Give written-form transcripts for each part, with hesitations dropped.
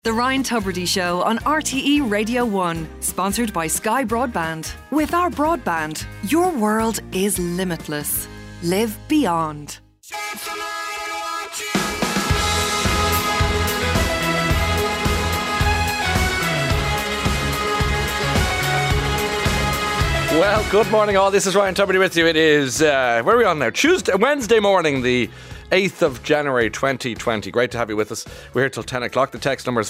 The Ryan Tubridy Show on RTE Radio 1, sponsored by Sky Broadband. With our broadband, your world is limitless. Live beyond. Well, good morning all. This is Ryan Tubridy with you. It is, where are we on now? Wednesday morning, the 8th of January 2020. Great to have you with us. We're here till 10 o'clock. The text number is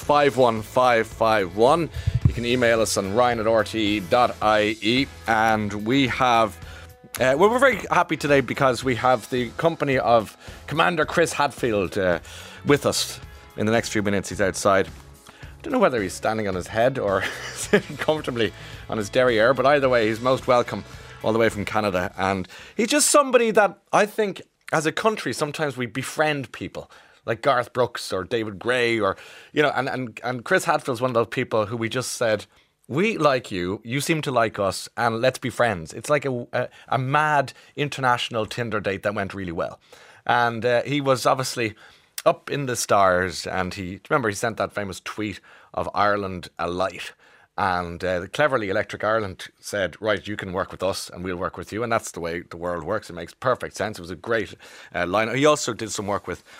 51551. You can email us on ryan@rte.ie. And we have, we're very happy today because we have the company of Commander Chris Hadfield with us. In the next few minutes, he's outside. I don't know whether he's standing on his head or sitting comfortably on his derriere, but either way, he's most welcome all the way from Canada. And he's just somebody that I think, as a country, sometimes we befriend people like Garth Brooks or David Gray, or, you know, and Chris Hadfield's one of those people who we just said, we like you, you seem to like us, and let's be friends. It's like a mad international Tinder date that went really well. And he was obviously up in the stars, and he sent that famous tweet of Ireland alight. And cleverly, Electric Ireland said, right, you can work with us and we'll work with you. And that's the way the world works. It makes perfect sense. It was a great line. He also did some work with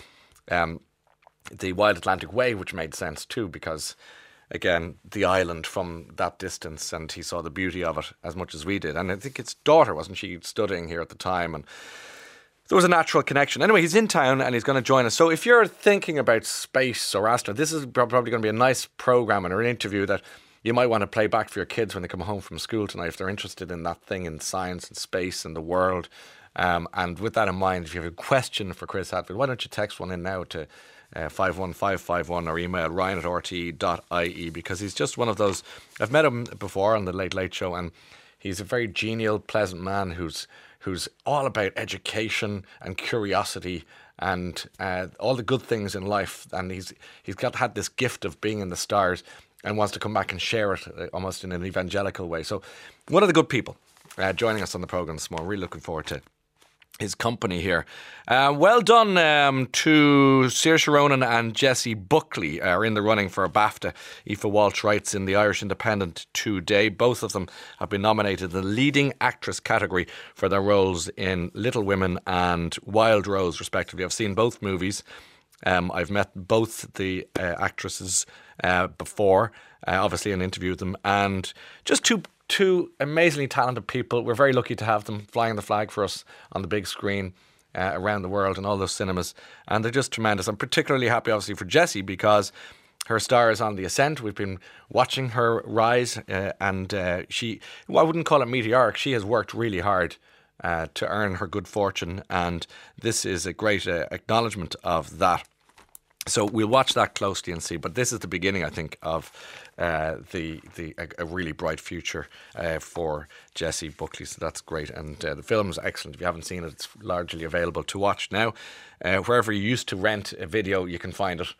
the Wild Atlantic Way, which made sense too, because, again, the island from that distance, and he saw the beauty of it as much as we did. And I think his daughter, wasn't she, studying here at the time? And there was a natural connection. Anyway, he's in town and he's going to join us. So if you're thinking about space or astro, this is probably going to be a nice programme and an interview that you might want to play back for your kids when they come home from school tonight, if they're interested in that thing, in science and space and the world. And with that in mind, if you have a question for Chris Hadfield, why don't you text one in now to 51551 or email ryan@rte.ie, because he's just one of those. I've met him before on the Late Late Show, and he's a very genial, pleasant man who's all about education and curiosity and all the good things in life. And he's had this gift of being in the stars and wants to come back and share it almost in an evangelical way. So one of the good people joining us on the programme this morning. Really looking forward to his company here. Well done to Saoirse Ronan and Jessie Buckley are in the running for a BAFTA. Aoife Walsh writes in the Irish Independent today. Both of them have been nominated in the leading actress category for their roles in Little Women and Wild Rose, respectively. I've seen both movies. I've met both the actresses before, obviously, and interviewed them. And just two amazingly talented people. We're very lucky to have them flying the flag for us on the big screen around the world in all those cinemas. And they're just tremendous. I'm particularly happy, obviously, for Jessie, because her star is on the ascent. We've been watching her rise, and I wouldn't call it meteoric. She has worked really hard to earn her good fortune, and this is a great acknowledgement of that. So we'll watch that closely and see. But this is the beginning, I think, of a really bright future for Jessie Buckley. So that's great. And the film is excellent. If you haven't seen it, it's largely available to watch now. Wherever you used to rent a video, you can find it.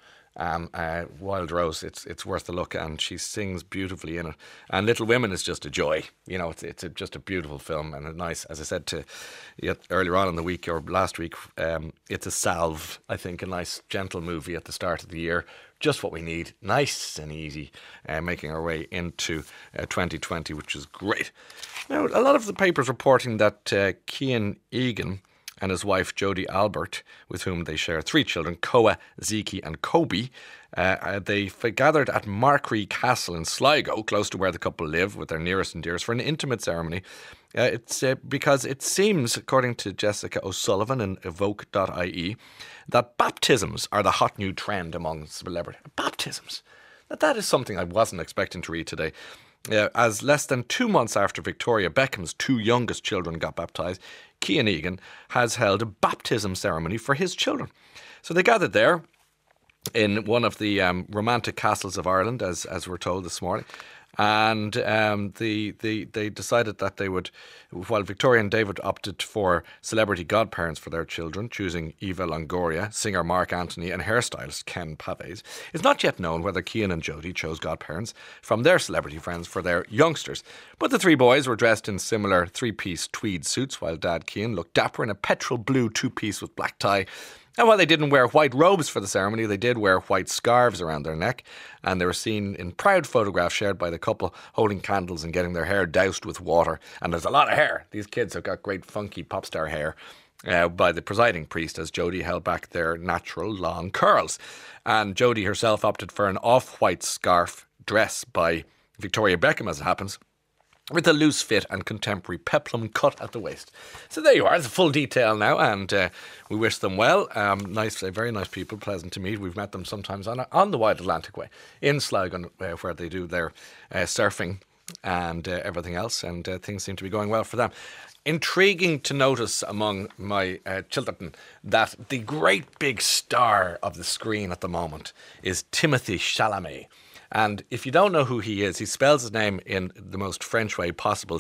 Wild Rose, it's worth a look, and she sings beautifully in it. And Little Women is just a joy. You know, it's just a beautiful film, and a nice, as I said to you earlier on in the week or last week, it's a salve, I think, a nice gentle movie at the start of the year. Just what we need, nice and easy, making our way into 2020, which is great. Now, a lot of the papers reporting that Cian Egan and his wife Jodie Albert, with whom they share 3 children, Koa, Zeke and Kobe, they gathered at Markree Castle in Sligo, close to where the couple live with their nearest and dearest, for an intimate ceremony. It's because it seems, according to Jessica O'Sullivan in evoke.ie, that baptisms are the hot new trend among celebrities. Baptisms. That is something I wasn't expecting to read today. As less than 2 months after Victoria Beckham's 2 youngest children got baptised, Cian Egan has held a baptism ceremony for his children. So they gathered there in one of the romantic castles of Ireland, as we're told this morning. And they decided that they would, while Victoria and David opted for celebrity godparents for their children, choosing Eva Longoria, singer Mark Anthony and hairstylist Ken Paves, it's not yet known whether Cian and Jodie chose godparents from their celebrity friends for their youngsters. But the 3 boys were dressed in similar 3-piece tweed suits, while Dad Cian looked dapper in a petrol blue 2-piece with black tie. And while they didn't wear white robes for the ceremony, they did wear white scarves around their neck, and they were seen in proud photographs shared by the couple holding candles and getting their hair doused with water. And there's a lot of hair. These kids have got great funky pop star hair by the presiding priest as Jodie held back their natural long curls. And Jodie herself opted for an off-white scarf dress by Victoria Beckham, as it happens, with a loose fit and contemporary peplum cut at the waist. So there you are. It's a full detail now, and we wish them well. Very nice people, pleasant to meet. We've met them sometimes on the Wide Atlantic Way in Sligo, where they do their surfing and everything else, and things seem to be going well for them. Intriguing to notice among my children that the great big star of the screen at the moment is Timothée Chalamet. And if you don't know who he is, he spells his name in the most French way possible,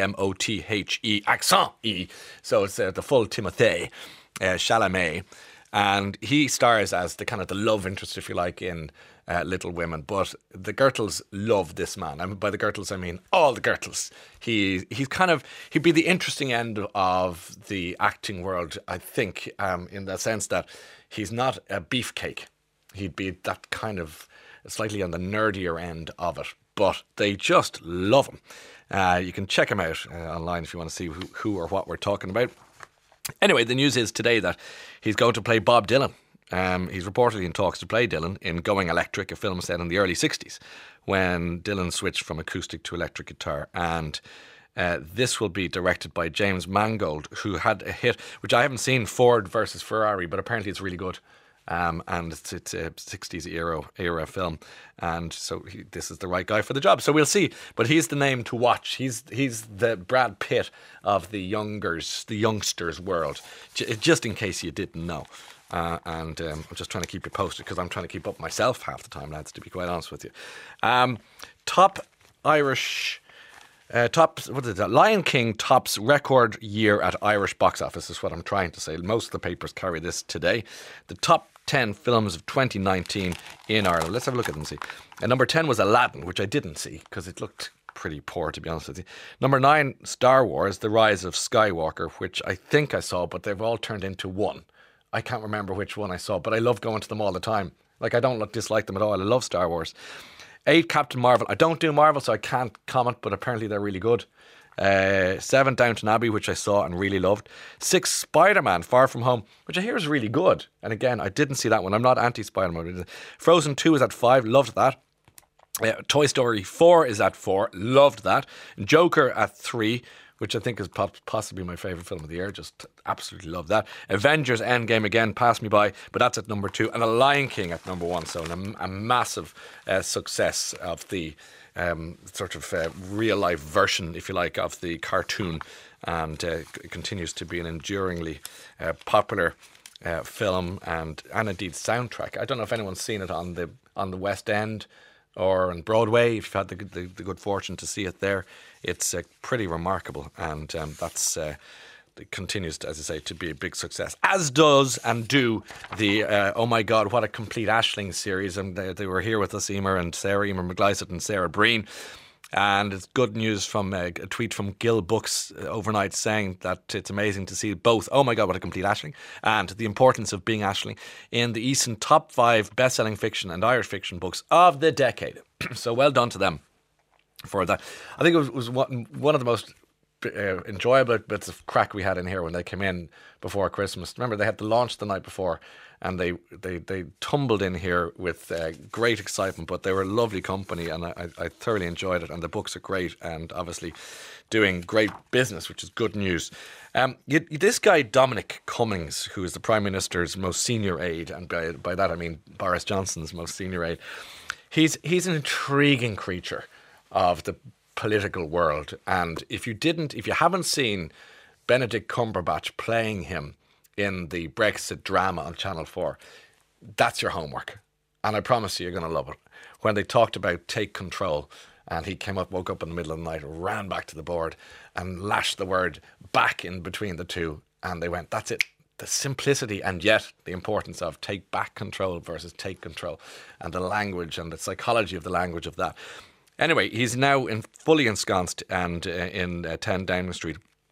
Timothe, accent E. So it's the full Timothée Chalamet. And he stars as the kind of the love interest, if you like, in Little Women. But the Goethals love this man. And by the Goethals, I mean all the Goethals. He'd be the interesting end of the acting world, I think, in the sense that he's not a beefcake. He'd be that kind of slightly on the nerdier end of it, but they just love him. You can check him out online if you want to see who or what we're talking about. Anyway, the news is today that he's going to play Bob Dylan. He's reportedly in talks to play Dylan in Going Electric, a film set in the early 60s, when Dylan switched from acoustic to electric guitar. And this will be directed by James Mangold, who had a hit, which I haven't seen, Ford versus Ferrari, but apparently it's really good. And it's a 60s era film, and so this is the right guy for the job. So we'll see. But he's the name to watch. He's the Brad Pitt of the youngsters world. Just in case you didn't know. I'm just trying to keep you posted because I'm trying to keep up myself half the time, lads. To be quite honest with you, top Irish. Lion King tops record year at Irish box office is what I'm trying to say. Most of the papers carry this today. The top 10 films of 2019 in Ireland. Let's have a look at them and see. Number 10 was Aladdin, which I didn't see because it looked pretty poor, to be honest with you. Number 9, Star Wars, The Rise of Skywalker, which I think I saw, but they've all turned into one. I can't remember which one I saw, but I love going to them all the time. Like, I don't dislike them at all. I love Star Wars. 8, Captain Marvel. I don't do Marvel, so I can't comment, but apparently they're really good. 7, Downton Abbey, which I saw and really loved. 6, Spider-Man, Far From Home, which I hear is really good. And again, I didn't see that one. I'm not anti-Spider-Man. Frozen 2 is at 5, loved that. Toy Story 4 is at 4, loved that. Joker at 3, which I think is possibly my favourite film of the year. Just absolutely love that. Avengers Endgame again passed me by, but that's at number 2. And The Lion King at number 1. So a massive success of the real life version, if you like, of the cartoon. And it continues to be an enduringly popular film and indeed soundtrack. I don't know if anyone's seen it on the West End or on Broadway. If you've had the good fortune to see it there, it's pretty remarkable, and it continues, as I say, to be a big success, as does and do the Oh My God, What a Complete Aisling series. And they were here with us, Emer McGlysett and Sarah Breen. And it's good news from a tweet from Gill Books overnight saying that it's amazing to see both Oh My God, What a Complete Aisling and the importance of being Aisling in the Eason top 5 best-selling fiction and Irish fiction books of the decade. So well done to them for that. I think it was one of the most enjoyable bits of crack we had in here when they came in before Christmas. Remember, they had the launch the night before, and they tumbled in here with great excitement, but they were a lovely company, and I thoroughly enjoyed it, and the books are great, and obviously doing great business, which is good news. This guy, Dominic Cummings, who is the Prime Minister's most senior aide, and by that I mean Boris Johnson's most senior aide, he's an intriguing creature of the political world. And if you haven't seen Benedict Cumberbatch playing him in the Brexit drama on Channel 4, that's your homework. And I promise you, you're going to love it. When they talked about Take Control, and he woke up in the middle of the night, ran back to the board and lashed the word back in between the two, and they went, that's it. The simplicity and yet the importance of take back control versus take control, and the language and the psychology of the language of that. Anyway, he's now fully ensconced and in 10 Downing Street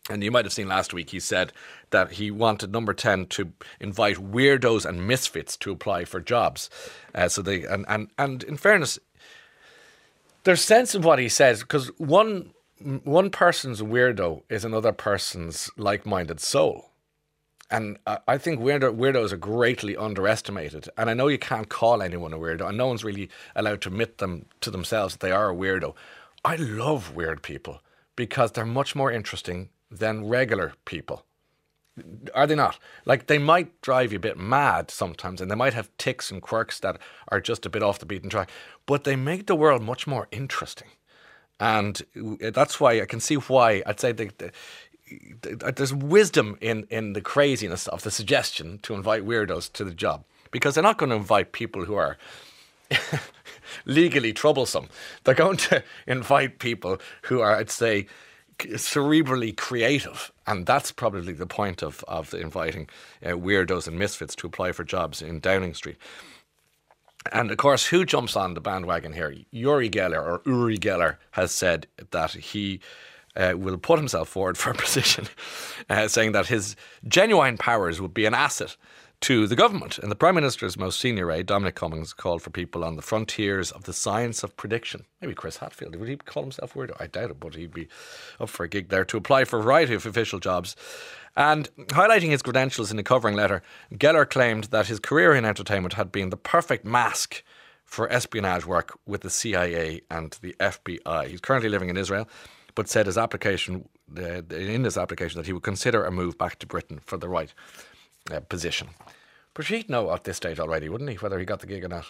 And you might have seen last week he said that he wanted Number 10 to invite weirdos and misfits to apply for jobs. And in fairness, there's sense in what he says, because one person's weirdo is another person's like-minded soul. And I think weirdos are greatly underestimated. And I know you can't call anyone a weirdo, and no one's really allowed to admit to themselves that they are a weirdo. I love weird people because they're much more interesting than regular people. Are they not? Like, they might drive you a bit mad sometimes, and they might have tics and quirks that are just a bit off the beaten track, but they make the world much more interesting. And that's why I can see why I'd say there's wisdom in the craziness of the suggestion to invite weirdos to the job, because they're not going to invite people who are legally troublesome. They're going to invite people who are, I'd say, cerebrally creative, and that's probably the point of inviting weirdos and misfits to apply for jobs in Downing Street. And of course, who jumps on the bandwagon here? Uri Geller has said that he will put himself forward for a position, saying that his genuine powers would be an asset to the government. And the Prime Minister's most senior aide, Dominic Cummings, called for people on the frontiers of the science of prediction. Maybe Chris Hadfield. Would he call himself weirdo? I doubt it, but he'd be up for a gig there to apply for a variety of official jobs. And highlighting his credentials in a covering letter, Geller claimed that his career in entertainment had been the perfect mask for espionage work with the CIA and the FBI. He's currently living in Israel, but said in his application that he would consider a move back to Britain for the right position. But he'd know at this stage already, wouldn't he, whether he got the gig or not?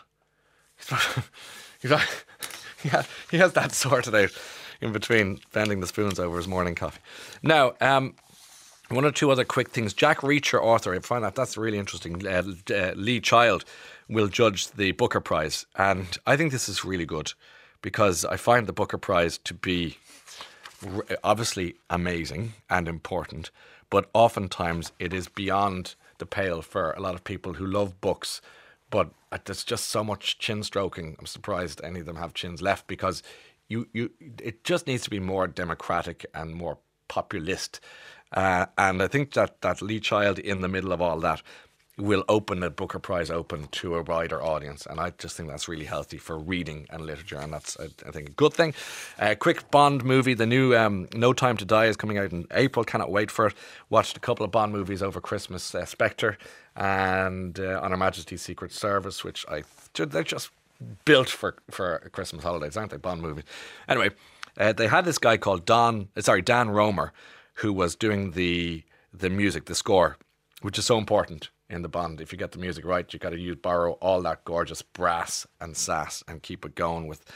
He has that sorted out in between bending the spoons over his morning coffee. Now, one or two other quick things. Jack Reacher, author, I find that's really interesting. Lee Child will judge the Booker Prize, and I think this is really good because I find the Booker Prize to be obviously amazing and important, but oftentimes it is beyond the pale for a lot of people who love books, but there's just so much chin stroking. I'm surprised any of them have chins left, because it just needs to be more democratic and more populist. And I think that Lee Child, in the middle of all that, will open the Booker Prize open to a wider audience, and I just think that's really healthy for reading and literature, and that's, I think, a good thing. Quick Bond movie, the new No Time to Die is coming out in April. Cannot wait for it. Watched a couple of Bond movies over Christmas, Spectre and On Her Majesty's Secret Service, which they're just built for Christmas holidays, aren't they, Bond movies? Anyway, they had this guy called Dan Romer, who was doing the music, the score, which is so important in the Bond. If you get the music right, you got to borrow all that gorgeous brass and sass and keep it going with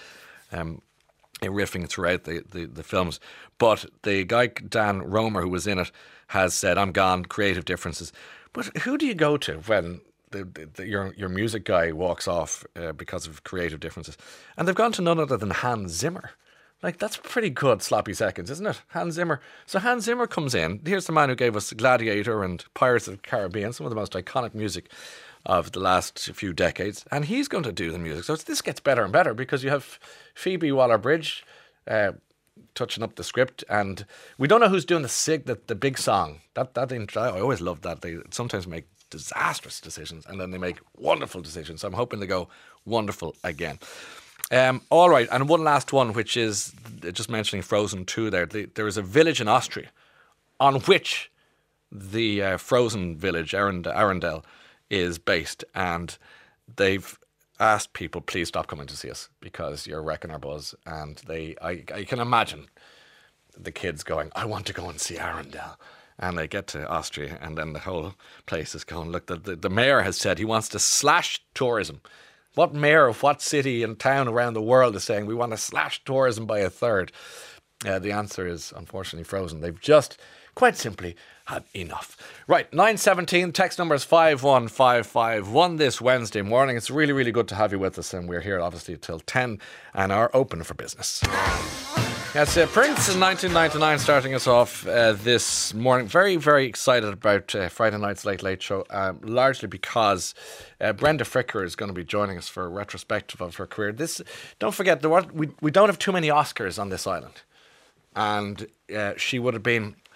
riffing throughout the films. But the guy Dan Romer, who was in it, has said, "I'm gone, creative differences." But who do you go to when your music guy walks off because of creative differences? And they've gone to none other than Hans Zimmer. Like, that's pretty good sloppy seconds, isn't it? Hans Zimmer. So Hans Zimmer comes in. Here's the man who gave us Gladiator and Pirates of the Caribbean, some of the most iconic music of the last few decades. And he's going to do the music. So this gets better and better, because you have Phoebe Waller-Bridge touching up the script. And we don't know who's doing the big song. I always love that. They sometimes make disastrous decisions, and then they make wonderful decisions. So I'm hoping they go wonderful again. All right, and one last one, which is just mentioning Frozen 2 there. There is a village in Austria on which the Frozen village, Arendelle, is based, and they've asked people, please stop coming to see us because you're wrecking our buzz. And I can imagine the kids going, I want to go and see Arendelle. And they get to Austria, and then the whole place is going, look, the mayor has said he wants to slash tourism. What mayor of what city and town around the world is saying we want to slash tourism by a third? The answer is, unfortunately, Frozen. They've just, quite simply, had enough. Right, 9:17, text number is 51551 this Wednesday morning. It's really, really good to have you with us, and we're here, obviously, till 10 and are open for business. Yes, Prince in 1999 starting us off this morning. Very, very excited about Friday night's Late Late Show, largely because Brenda Fricker is going to be joining us for a retrospective of her career. Don't forget, we don't have too many Oscars on this island. And she would have been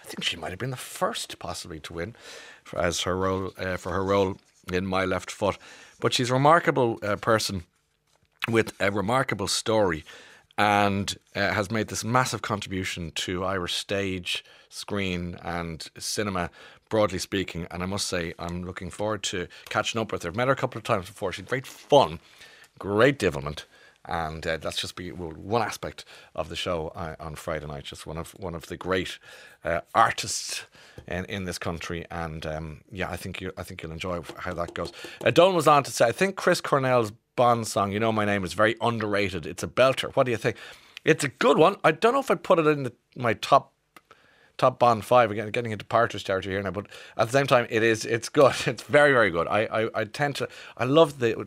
I think she might have been the first possibly to win for her role in My Left Foot. But she's a remarkable person with a remarkable story, and has made this massive contribution to Irish stage, screen and cinema, broadly speaking. And I must say, I'm looking forward to catching up with her. I've met her a couple of times before. She's great fun, great development. And that's just one aspect of the show on Friday night. Just one of the great artists in this country, and I think you'll enjoy how that goes. Dolan was on to say, I think Chris Cornell's Bond song, "You Know My Name," is very underrated. It's a belter. What do you think? It's a good one. I don't know if I'd put it in my top Bond 5. Again, getting into Partridge territory here now, but at the same time, it's good. It's very, very good. I love the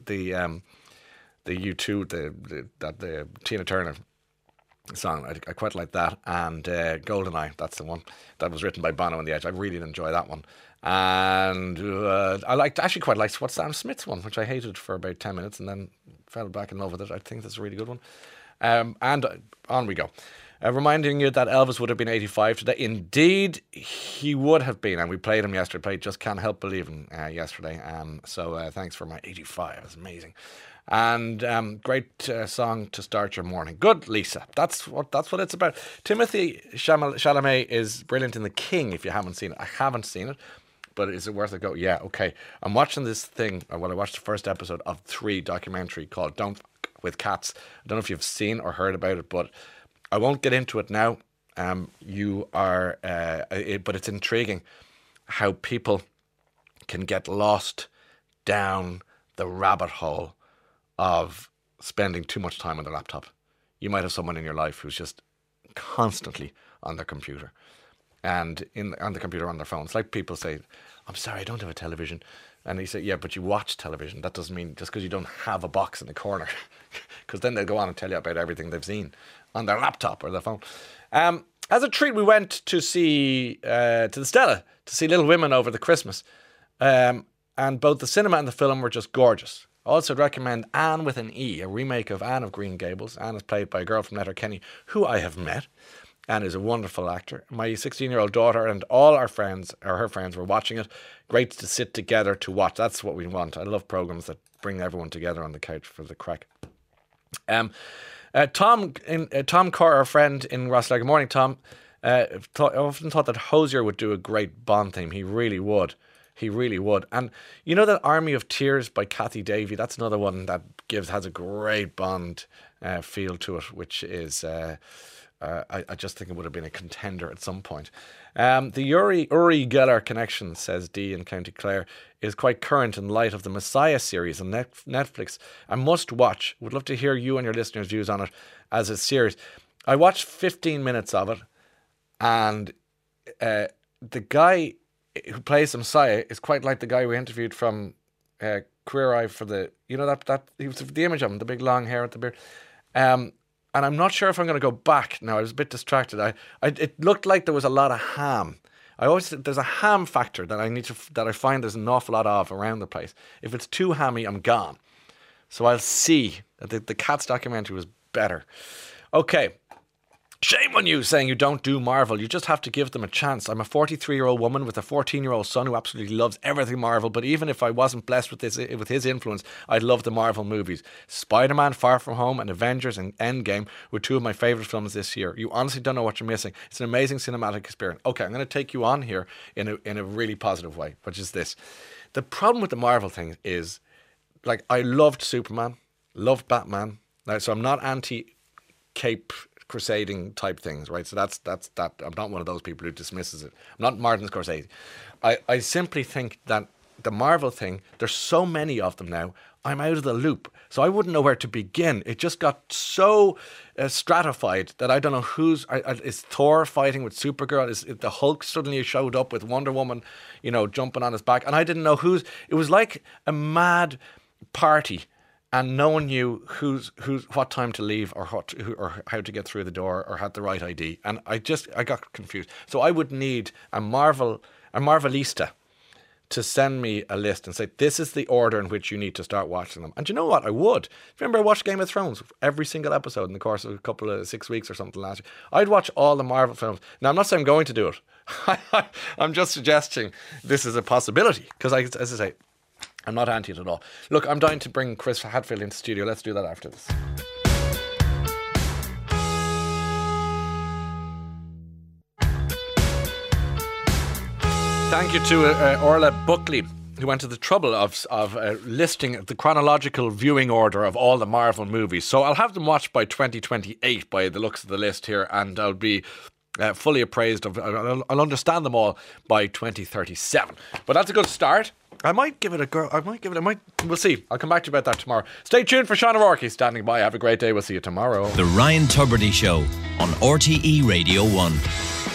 U2, the Tina Turner song. I quite like that. And Goldeneye, that's the one that was written by Bono and the Edge. I really enjoy that one. And I actually quite liked Sam Smith's one, which I hated for about 10 minutes and then fell back in love with it. I think that's a really good one. And on we go. Reminding you that Elvis would have been 85 today. Indeed, he would have been. And we played him yesterday. Played Just Can't Help Believing yesterday. So thanks for my 85. It was amazing. And great song to start your morning. Good, Lisa. That's what it's about. Timothy Chalamet is brilliant in The King. If you haven't seen it, I haven't seen it, but is it worth a go? Yeah, okay. I'm watching this thing. Well, I watched the first episode of 3 documentary called "Don't Fuck with Cats." I don't know if you've seen or heard about it, but I won't get into it now. But it's intriguing how people can get lost down the rabbit hole of spending too much time on their laptop. You might have someone in your life who's just constantly on their computer and on the computer on their phone. It's like people say, "I'm sorry, I don't have a television." And you say, "Yeah, but you watch television." That doesn't mean just because you don't have a box in the corner, because then they'll go on and tell you about everything they've seen on their laptop or their phone. As a treat, we went to see to the Stella to see Little Women over the Christmas. And both the cinema and the film were just gorgeous. Also, I'd recommend Anne with an E, a remake of Anne of Green Gables. Anne is played by a girl from Letterkenny who I have met and is a wonderful actor. My 16-year-old daughter and all our friends, or her friends, were watching it. Great to sit together to watch. That's what we want. I love programmes that bring everyone together on the couch for the crack. Tom Corr, our friend in Rosslare. Good morning, Tom. I often thought that Hozier would do a great Bond theme. He really would. He really would. And you know that Army of Tears by Kathy Davey? That's another one that has a great Bond feel to it, which is... I just think it would have been a contender at some point. The Uri Geller connection, says Dee in County Clare, is quite current in light of the Messiah series on Netflix. A must watch. Would love to hear you and your listeners' views on it as a series. I watched 15 minutes of it, and the guy who plays the Messiah is quite like the guy we interviewed from Queer Eye for the, that he was the image of him, the big long hair with the beard. And I'm not sure if I'm going to go back now. I was a bit distracted. It looked like there was a lot of ham. There's a ham factor that I find there's an awful lot of around the place. If it's too hammy, I'm gone. So I'll see. The Cats documentary was better. Okay. Shame on you saying you don't do Marvel. You just have to give them a chance. I'm a 43-year-old woman with a 14-year-old son who absolutely loves everything Marvel, but even if I wasn't blessed with his influence, I'd love the Marvel movies. Spider-Man, Far From Home and Avengers and Endgame were 2 of my favourite films this year. You honestly don't know what you're missing. It's an amazing cinematic experience. Okay, I'm going to take you on here in a really positive way, which is this. The problem with the Marvel thing is, like, I loved Superman, loved Batman. Now, so I'm not anti-cape crusading type things, right? So that's that. I'm not one of those people who dismisses it. I'm not Martin Scorsese. I simply think that the Marvel thing, there's so many of them now, I'm out of the loop. So I wouldn't know where to begin. It just got so stratified that I don't know is Thor fighting with Supergirl? Is the Hulk suddenly showed up with Wonder Woman, jumping on his back? And I didn't know it was like a mad party. And no one knew what time to leave or how to get through the door or had the right ID. And I got confused. So I would need a Marvelista to send me a list and say, this is the order in which you need to start watching them. And you know what? I would. Remember I watched Game of Thrones, every single episode in the course of a couple of 6 weeks or something last year. I'd watch all the Marvel films. Now, I'm not saying I'm going to do it. I'm just suggesting this is a possibility. Because, as I say, I'm not anti it at all. Look, I'm dying to bring Chris Hadfield into the studio. Let's do that after this. Thank you to Orla Buckley, who went to the trouble of listing the chronological viewing order of all the Marvel movies. So I'll have them watched by 2028 by the looks of the list here, and I'll be fully appraised of. I'll understand them all by 2037. But that's a good start. I might give it a go. We'll see. I'll come back to you about that tomorrow. Stay tuned for Sean O'Rourke. He's standing by. Have a great day. We'll see you tomorrow. The Ryan Tubridy Show on RTE Radio 1.